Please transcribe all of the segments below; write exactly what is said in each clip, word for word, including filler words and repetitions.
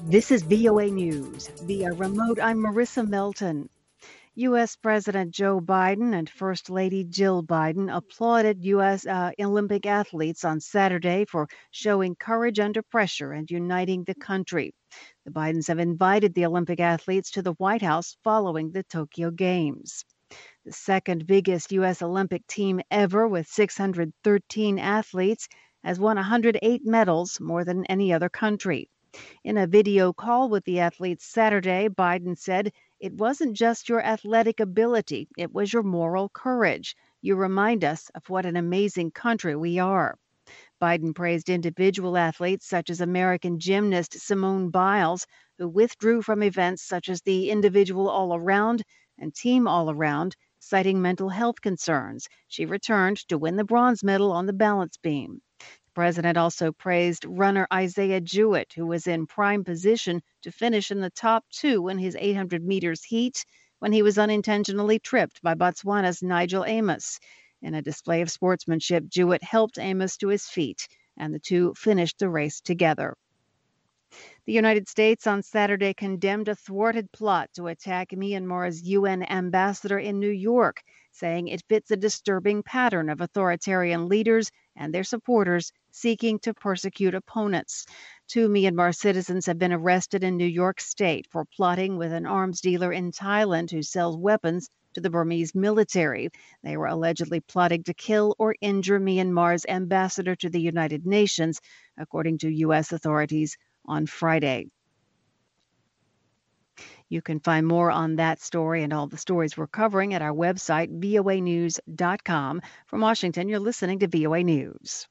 This is V O A News. Via remote, I'm Marissa Melton. U S. President Joe Biden and First Lady Jill Biden applauded U S. Uh, Olympic athletes on Saturday for showing courage under pressure and uniting the country. The Bidens have invited the Olympic athletes to the White House following the Tokyo Games. The second biggest U S. Olympic team ever, with six hundred thirteen athletes, has won one hundred eight medals, more than any other country. In a video call with the athletes Saturday, Biden said, "It wasn't just your athletic ability, it was your moral courage. You remind us of what an amazing country we are." Biden praised individual athletes such as American gymnast Simone Biles, who withdrew from events such as the individual all-around and team all-around, citing mental health concerns. She returned to win the bronze medal on the balance beam. The president also praised runner Isaiah Jewett, who was in prime position to finish in the top two in his eight hundred meters heat when he was unintentionally tripped by Botswana's Nigel Amos. In a display of sportsmanship, Jewett helped Amos to his feet, and the two finished the race together. The United States on Saturday condemned a thwarted plot to attack Myanmar's U N ambassador in New York, saying it fits a disturbing pattern of authoritarian leaders and their supporters seeking to persecute opponents. Two Myanmar citizens have been arrested in New York State for plotting with an arms dealer in Thailand who sells weapons to the Burmese military. They were allegedly plotting to kill or injure Myanmar's ambassador to the United Nations, according to U S authorities on Friday. You can find more on that story and all the stories we're covering at our website, V O A news dot com. From Washington, you're listening to V O A News.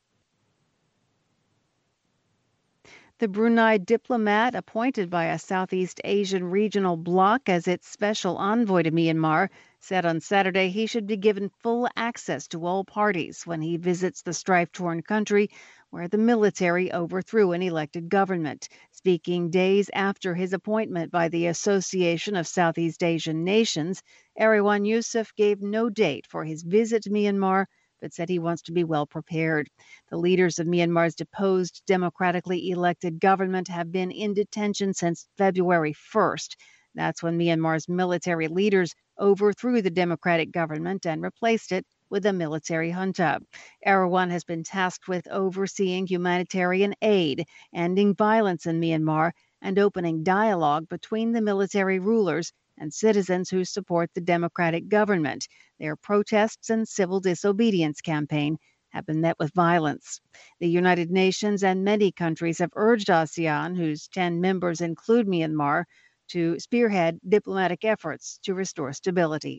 The Brunei diplomat appointed by a Southeast Asian regional bloc as its special envoy to Myanmar said on Saturday he should be given full access to all parties when he visits the strife-torn country where the military overthrew an elected government. Speaking days after his appointment by the Association of Southeast Asian Nations, Erywan Yusof gave no date for his visit to Myanmar, but said he wants to be well prepared. The leaders of Myanmar's deposed democratically elected government have been in detention since February first. That's when Myanmar's military leaders overthrew the democratic government and replaced it with a military junta. Erywan has been tasked with overseeing humanitarian aid, ending violence in Myanmar, and opening dialogue between the military rulers and citizens who support the democratic government. Their protests and civil disobedience campaign have been met with violence. The United Nations and many countries have urged ASEAN, whose ten members include Myanmar, to spearhead diplomatic efforts to restore stability.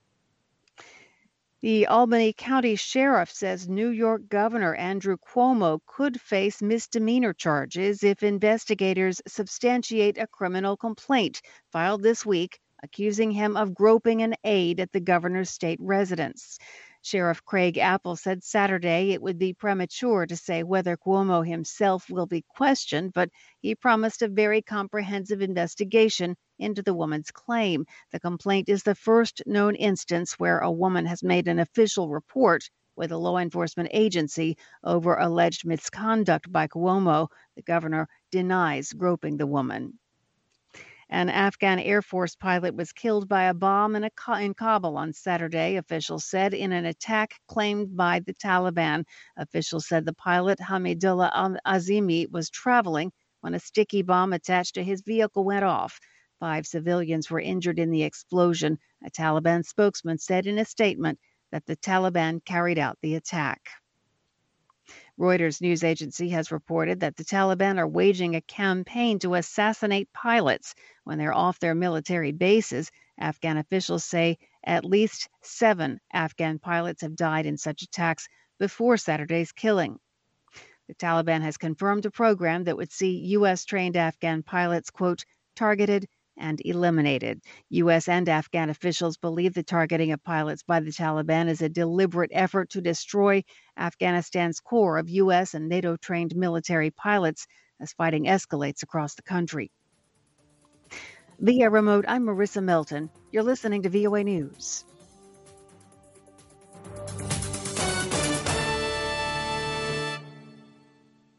The Albany County Sheriff says New York Governor Andrew Cuomo could face misdemeanor charges if investigators substantiate a criminal complaint filed this week accusing him of groping an aide at the governor's state residence. Sheriff Craig Apple said Saturday it would be premature to say whether Cuomo himself will be questioned, but he promised a very comprehensive investigation into the woman's claim. The complaint is the first known instance where a woman has made an official report with a law enforcement agency over alleged misconduct by Cuomo. The governor denies groping the woman. An Afghan Air Force pilot was killed by a bomb in, a, in Kabul on Saturday, officials said, in an attack claimed by the Taliban. Officials said the pilot, Hamidullah Azimi, was traveling when a sticky bomb attached to his vehicle went off. Five civilians were injured in the explosion. A Taliban spokesman said in a statement that the Taliban carried out the attack. Reuters news agency has reported that the Taliban are waging a campaign to assassinate pilots when they're off their military bases. Afghan officials say at least seven Afghan pilots have died in such attacks before Saturday's killing. The Taliban has confirmed a program that would see U S-trained Afghan pilots, quote, targeted and eliminated. U S and Afghan officials believe the targeting of pilots by the Taliban is a deliberate effort to destroy Afghanistan's core of U S and NATO-trained military pilots as fighting escalates across the country. Via remote, I'm Marissa Melton. You're listening to V O A News.